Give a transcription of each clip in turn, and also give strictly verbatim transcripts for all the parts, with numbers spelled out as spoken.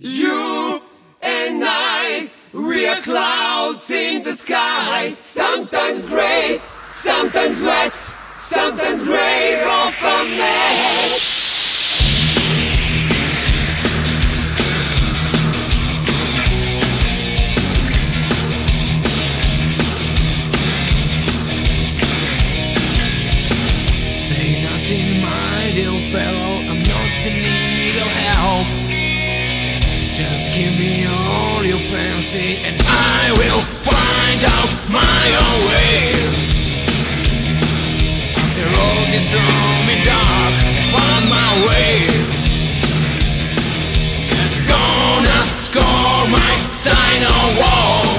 You and I, we are clouds in the sky. Sometimes great, sometimes wet, sometimes gray off a map. Say nothing, my dear fellow, I'm not in need of help. Just give me all your fancy and I will find out my own way. After all this room in dark, find my way. And gonna score my sign on wall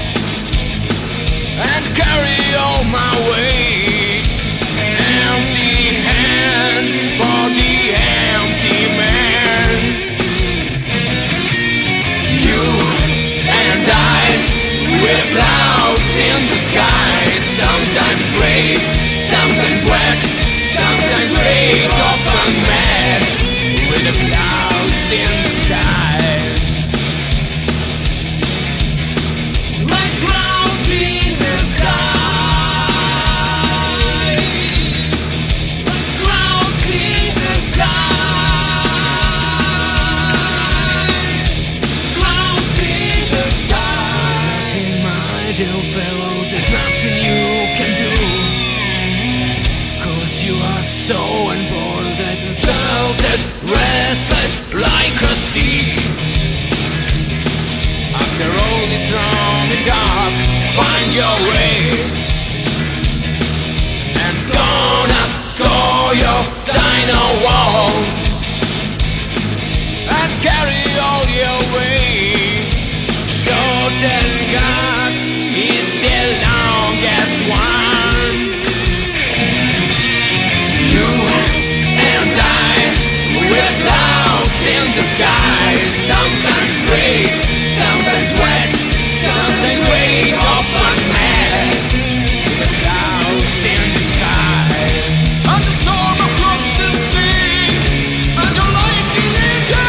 and carry all my weight. Empty hand for the empty man. With clouds in the sky, sometimes gray, sometimes wet, sometimes red off and mad. With the clouds in the sky, like clouds in the sky, like clouds in the sky, clouds in the sky. Dear fellow, there's nothing you can do, 'cause you are so unbothered, insulted, restless like a sea. After all this wrong and dark, find your way. And gonna score your sign on wall and carry all your weight. Shortest cut is the longest one. You and I, we're clouds in the sky. Sometimes gray, sometimes wet, sometimes way off and mad. The clouds in the sky, and the storm across the sea, and the lightning in the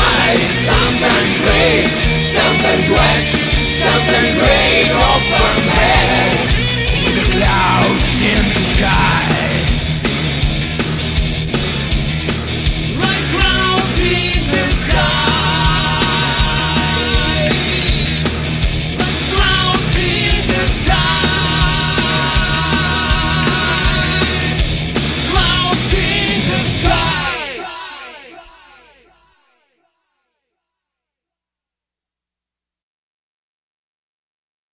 sometimes gray, sometimes wet, sometimes gray off our